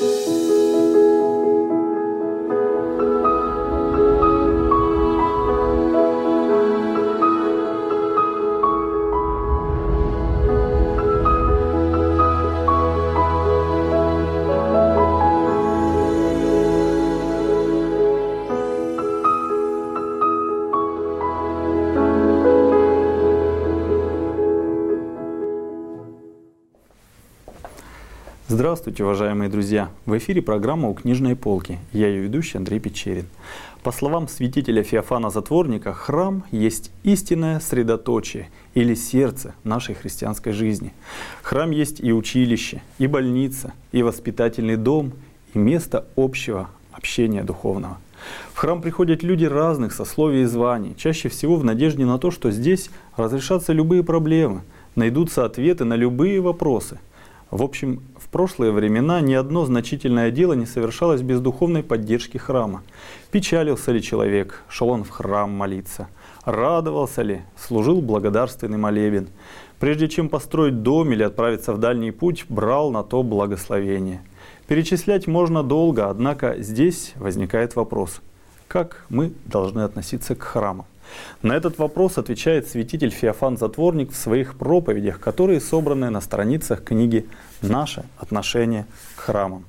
Здравствуйте, уважаемые друзья! В эфире программа «У книжной полки». Я ее ведущий Андрей Печерин. По словам святителя Феофана Затворника, храм есть истинное средоточие или сердце нашей христианской жизни. Храм есть и училище, и больница, и воспитательный дом, и место общего общения духовного. В храм приходят люди разных сословий и званий, чаще всего в надежде на то, что здесь разрешатся любые проблемы, найдутся ответы на любые вопросы. В общем, в прошлые времена ни одно значительное дело не совершалось без духовной поддержки храма. Печалился ли человек, шел он в храм молиться. Радовался ли, служил благодарственный молебен. Прежде чем построить дом или отправиться в дальний путь, брал на то благословение. Перечислять можно долго, однако здесь возникает вопрос: как мы должны относиться к храму? На этот вопрос отвечает святитель Феофан Затворник в своих проповедях, которые собраны на страницах книги «Наше отношение к храмам».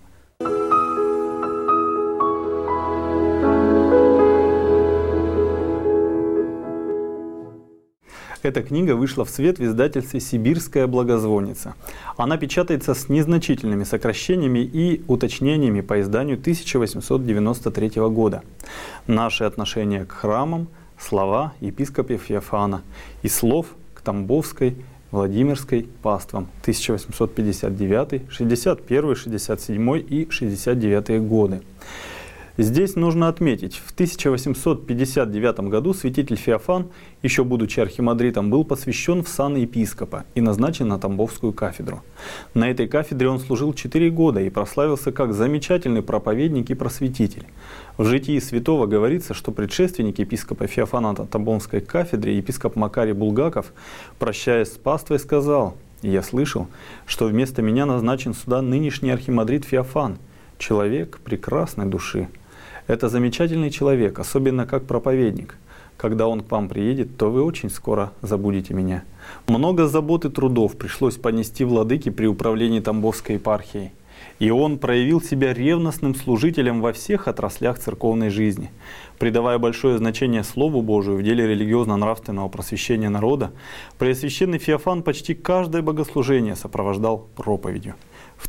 Эта книга вышла в свет в издательстве «Сибирская благозвонница». Она печатается с незначительными сокращениями и уточнениями по изданию 1893 года. «Наше отношение к храмам. Слова епископа Феофана. Из слов к Тамбовской, Владимирской паствам. 1859, 61, 67 и 69 годы». Здесь нужно отметить, в 1859 году святитель Феофан, еще будучи архимандритом, был посвящен в сан епископа и назначен на Тамбовскую кафедру. На этой кафедре он служил 4 года и прославился как замечательный проповедник и просветитель. В житии святого говорится, что предшественник епископа Феофана на Тамбовской кафедре, епископ Макарий Булгаков, прощаясь с паствой, сказал: «Я слышал, что вместо меня назначен сюда нынешний архимандрит Феофан, человек прекрасной души. Это замечательный человек, особенно как проповедник. Когда он к вам приедет, то вы очень скоро забудете меня». Много забот и трудов пришлось понести владыке при управлении Тамбовской епархией. И он проявил себя ревностным служителем во всех отраслях церковной жизни. Придавая большое значение Слову Божию в деле религиозно-нравственного просвещения народа, Преосвященный Феофан почти каждое богослужение сопровождал проповедью. В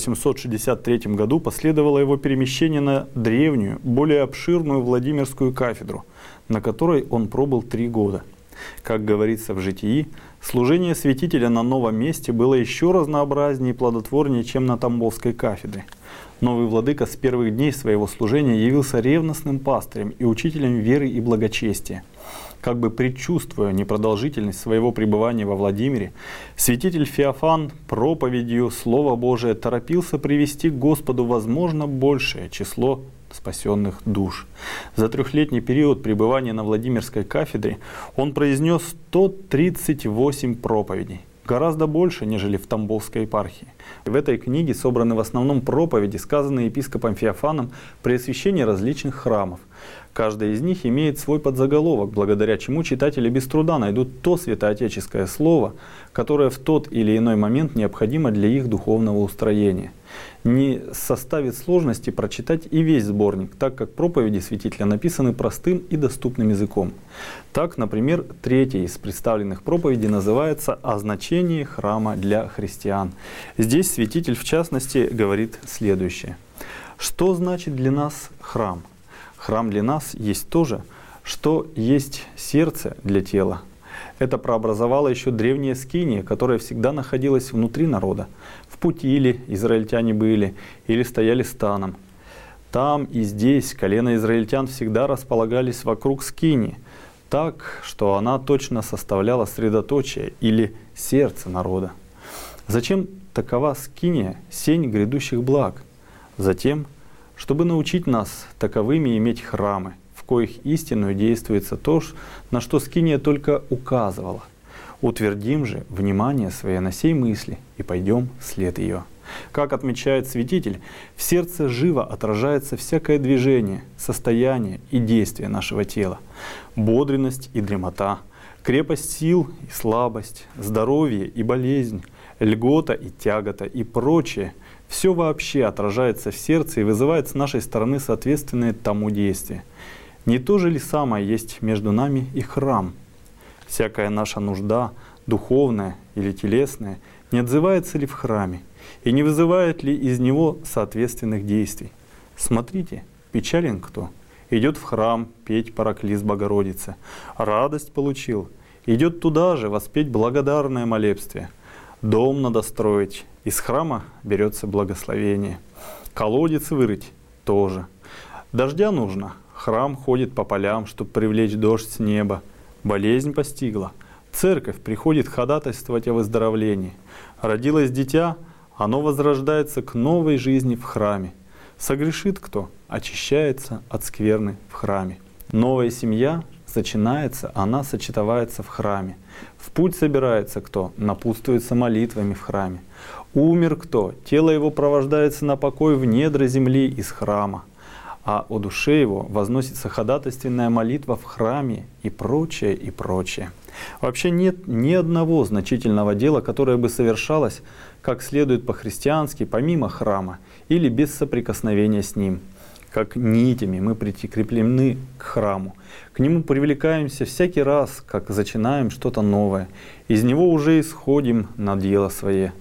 1863 году последовало его перемещение на древнюю, более обширную Владимирскую кафедру, на которой он пробыл 3 года. Как говорится в житии, служение святителя на новом месте было еще разнообразнее и плодотворнее, чем на Тамбовской кафедре. Новый владыка с первых дней своего служения явился ревностным пастырем и учителем веры и благочестия. Как бы предчувствуя непродолжительность своего пребывания во Владимире, святитель Феофан проповедью Слова Божия торопился привести к Господу возможно большее число спасенных душ. За 3-летний период пребывания на Владимирской кафедре он произнес 138 проповедей. Гораздо больше, нежели в Тамбовской епархии. В этой книге собраны в основном проповеди, сказанные епископом Феофаном при освящении различных храмов. Каждая из них имеет свой подзаголовок, благодаря чему читатели без труда найдут то святоотеческое слово, которое в тот или иной момент необходимо для их духовного устроения. Не составит сложности прочитать и весь сборник, так как проповеди святителя написаны простым и доступным языком. Так, например, 3-я из представленных проповедей называется «О значении храма для христиан». Здесь святитель, в частности, говорит следующее. Что значит для нас храм? Храм для нас есть то же, что есть сердце для тела. Это прообразовало еще древняя скиния, которая всегда находилась внутри народа. В пути ли израильтяне были, или стояли станом. Там и здесь колена израильтян всегда располагались вокруг скинии, так, что она точно составляла средоточие или сердце народа. Зачем такова скиния, сень грядущих благ? Затем, чтобы научить нас таковыми иметь храмы, в коих истинную действуется то, на что скиния только указывала. Утвердим же внимание свое на сей мысли и пойдем вслед ее. Как отмечает святитель, в сердце живо отражается всякое движение, состояние и действие нашего тела, бодренность и дремота, крепость сил и слабость, здоровье и болезнь, льгота и тягота и прочее. Все вообще отражается в сердце и вызывает с нашей стороны соответственные тому действия. Не то же ли самое есть между нами и храм? Всякая наша нужда, духовная или телесная, не отзывается ли в храме и не вызывает ли из него соответственных действий? Смотрите, печален кто? Идет в храм петь параклис Богородицы. Радость получил. Идет туда же воспеть благодарное молебствие. Дом надо строить. Из храма берется благословение. Колодец вырыть тоже. Дождя нужно. Храм ходит по полям, чтобы привлечь дождь с неба. Болезнь постигла. Церковь приходит ходатайствовать о выздоровлении. Родилось дитя, оно возрождается к новой жизни в храме. Согрешит кто? Очищается от скверны в храме. Новая семья зачинается, она сочетовается в храме. В путь собирается кто? Напутствуется молитвами в храме. Умер кто? Тело его провождается на покой в недра земли из храма. А о душе его возносится ходатайственная молитва в храме и прочее, и прочее. Вообще нет ни одного значительного дела, которое бы совершалось как следует по-христиански, помимо храма, или без соприкосновения с ним. Как нитями мы прикреплены к храму. К нему привлекаемся всякий раз, как зачинаем что-то новое. Из него уже исходим на дело свое.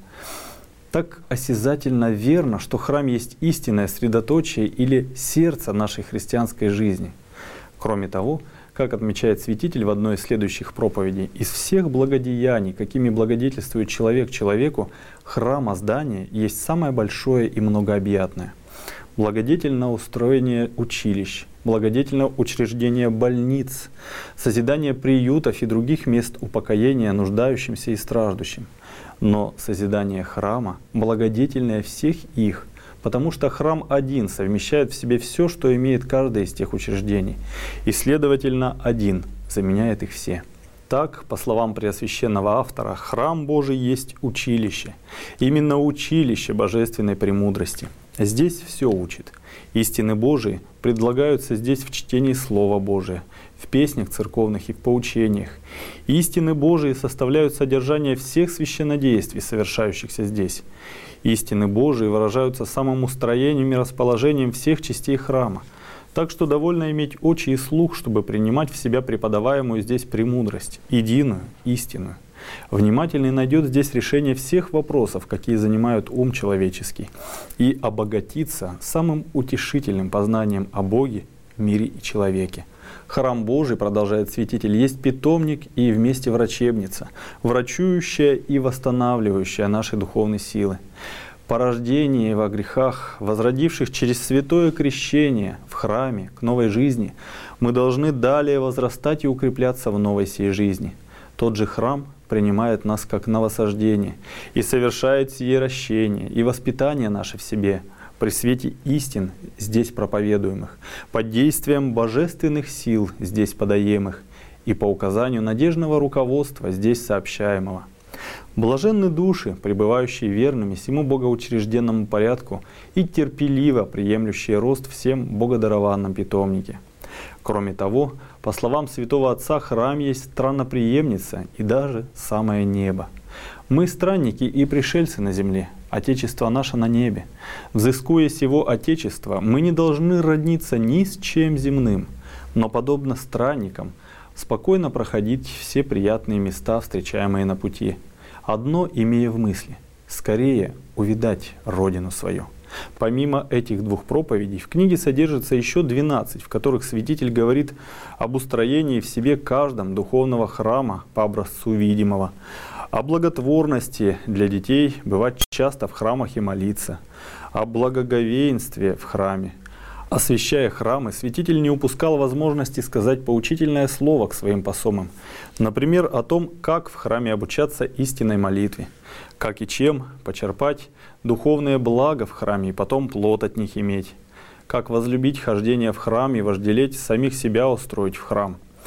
Так осязательно верно, что храм есть истинное средоточие или сердце нашей христианской жизни. Кроме того, как отмечает святитель в одной из следующих проповедей, из всех благодеяний, какими благодетельствует человек человеку, храмоздание есть самое большое и многообъятное. Благодетельное устроение училищ, благодетельное учреждение больниц, созидание приютов и других мест упокоения нуждающимся и страждущим. Но созидание храма благодетельное всех их, потому что храм один совмещает в себе все, что имеет каждое из тех учреждений, и, следовательно, один заменяет их все. Так, по словам преосвященного автора, храм Божий есть училище, именно училище божественной премудрости. Здесь все учит. Истины Божии предлагаются здесь в чтении Слова Божия, в песнях церковных и в поучениях. Истины Божии составляют содержание всех священнодействий, совершающихся здесь. Истины Божии выражаются самым устроением и расположением всех частей храма. Так что довольно иметь очи и слух, чтобы принимать в себя преподаваемую здесь премудрость, единую, истинную. Внимательный найдет здесь решение всех вопросов, какие занимают ум человеческий, и обогатится самым утешительным познанием о Боге, мире и человеке. Храм Божий, продолжает святитель, есть питомник и вместе врачебница, врачующая и восстанавливающая наши духовные силы. По рождении во грехах, возродивших через святое крещение в храме к новой жизни, мы должны далее возрастать и укрепляться в новой сей жизни. Тот же храм принимает нас как новосождение и совершает сие ращение и воспитание наше в себе при свете истин здесь проповедуемых, под действием божественных сил здесь подаемых и по указанию надежного руководства здесь сообщаемого. Блаженны души, пребывающие верными сему богоучрежденному порядку и терпеливо приемлющие рост всем богодарованном питомнике. Кроме того, по словам святого Отца, храм есть странноприемница и даже самое небо. Мы странники и пришельцы на земле, Отечество наше на небе. Взыскуя сего Отечества, мы не должны родниться ни с чем земным, но, подобно странникам, спокойно проходить все приятные места, встречаемые на пути, одно имея в мысли — скорее увидать родину свою. Помимо этих двух проповедей, в книге содержится еще 12, в которых святитель говорит об устроении в себе каждом духовного храма по образцу видимого, о благотворности для детей бывать часто в храмах и молиться, о благоговействе в храме. Освящая храмы, святитель не упускал возможности сказать поучительное слово к своим посомам. Например, о том, как в храме обучаться истинной молитве, как и чем почерпать духовное благо в храме и потом плод от них иметь, как возлюбить хождение в храм и вожделеть самих себя устроить в храм,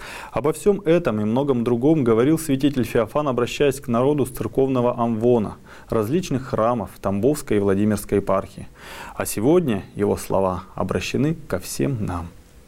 Обо всем этом и многом другом говорил святитель Феофан, обращаясь к народу с церковного амвона, различных храмов Тамбовской и Владимирской епархии. А сегодня его слова обращены ко всем нам.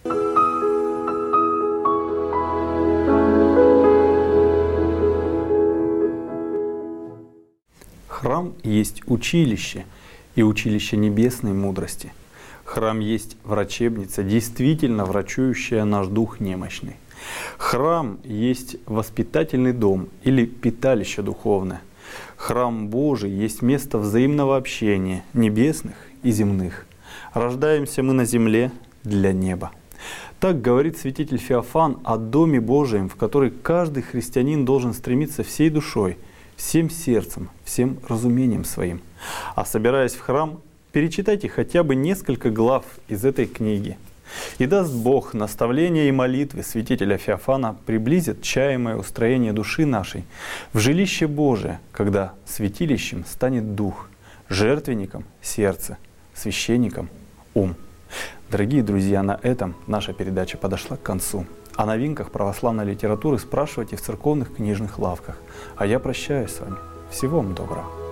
Храм есть училище, и училище небесной мудрости. Храм есть врачебница, действительно врачующая наш дух немощный. Храм есть воспитательный дом или питалище духовное. Храм Божий есть место взаимного общения небесных и земных. Рождаемся мы на земле для неба. Так говорит святитель Феофан о Доме Божием, в который каждый христианин должен стремиться всей душой, всем сердцем, всем разумением своим. А собираясь в храм, перечитайте хотя бы несколько глав из этой книги. И даст Бог наставления и молитвы святителя Феофана приблизят чаемое устроение души нашей в жилище Божие, когда святилищем станет дух, жертвенником — сердце, священником — ум. Дорогие друзья, на этом наша передача подошла к концу. О новинках православной литературы спрашивайте в церковных книжных лавках. А я прощаюсь с вами. Всего вам доброго.